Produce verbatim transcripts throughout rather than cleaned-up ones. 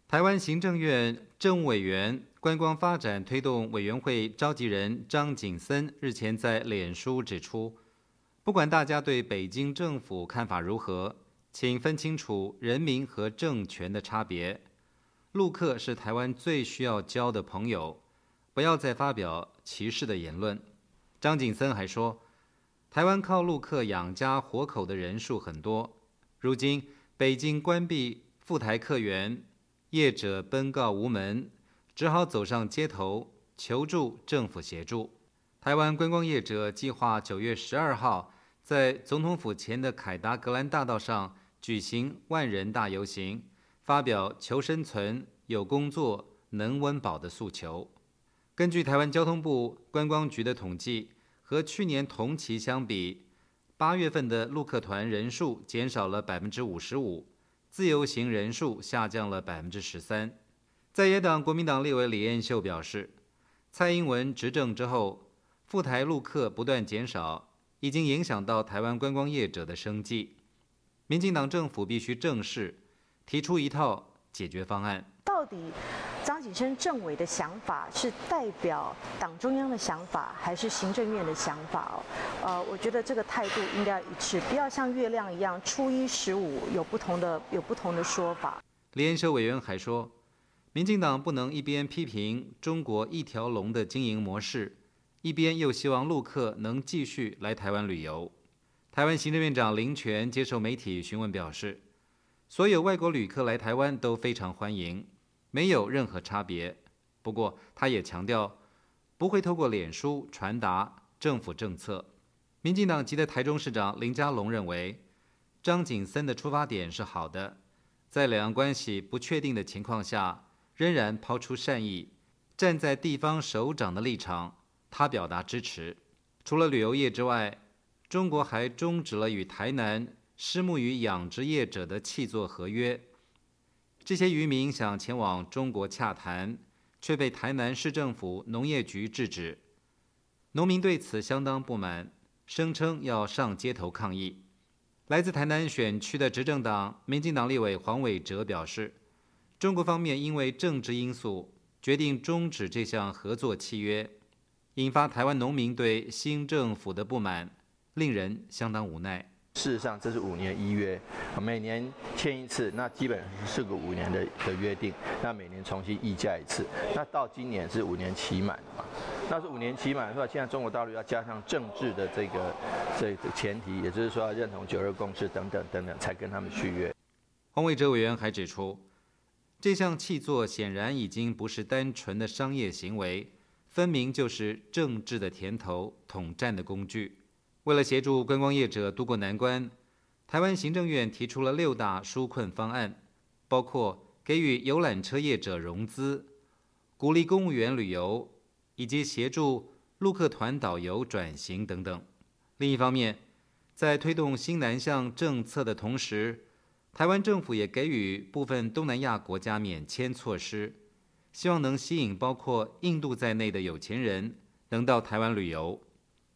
台湾行政院政务委员、观光发展推动委员会召集人张景森日前在脸书指出，不管大家对北京政府看法如何，请分清楚人民和政权的差别。陆客是台湾最需要交的朋友，不要再发表歧视的言论。张景森还说，台湾靠陆客养家活口的人数很多，如今北京关闭赴台客源，业者奔告无门，只好走上街头求助政府协助。台湾观光业者计划九月十二号在总统府前的凯达格兰大道上举行万人大游行，发表求生存、有工作、能温饱的诉求。根据台湾交通部观光局的统计，和去年同期相比，八月份的陆客团人数减少了百分之五十五，自由行人数下降了百分之十三。在野党国民党立委李彦秀表示，蔡英文执政之后，赴台陆客不断减少，已经影响到台湾观光业者的生计。民进党政府必须正视，提出一套解决方案。 到底张景森政委的想法是代表党中央的想法，还是行政院的想法？哦，呃，我觉得这个态度应该一致，不要像月亮一样，初一十五有不同的有不同的说法。 李彦秀委员还说，民进党不能一边批评中国一条龙的经营模式，一边又希望陆客能继续来台湾旅游。台湾行政院长林权接受媒体询问表示，所有外国旅客来台湾都非常欢迎，没有任何差别。不过他也强调，不会透过脸书传达政府政策。民进党籍的台中市长林佳龙认为，张景森的出发点是好的，在两岸关系不确定的情况下，仍然抛出善意，站在地方首长的立场，他表达支持。除了旅游业之外，中国还终止了与台南虱目鱼养殖业者的契作合约。这些渔民想前往中国洽谈，却被台南市政府农业局制止。农民对此相当不满，声称要上街头抗议。来自台南选区的执政党民进党立委黄伟哲表示，中国方面因为政治因素决定终止这项合作契约，引发台湾农民对新政府的不满，令人相当无奈。 事实上，这是五年一约，每年签一次，那基本上是个五年的的约定，那每年重新议价一次。那到今年是五年期满嘛？那是五年期满的话，现在中国大陆要加上政治的这个这个前提，也就是说要认同九二共识等等等等，才跟他们续约。 黄伟哲委员还指出，这项契作显然已经不是单纯的商业行为，分明就是政治的甜头、统战的工具。为了协助观光业者渡过难关，台湾行政院提出了六大纾困方案，包括给予游览车业者融资、鼓励公务员旅游，以及协助陆客团导游转型等等。另一方面，在推动新南向政策的同时，台湾政府也给予部分东南亚国家免签措施，希望能吸引包括印度在内的有钱人能到台湾旅游。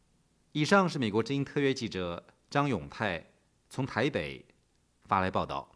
以上是美国之音特约记者张永泰从台北发来报道。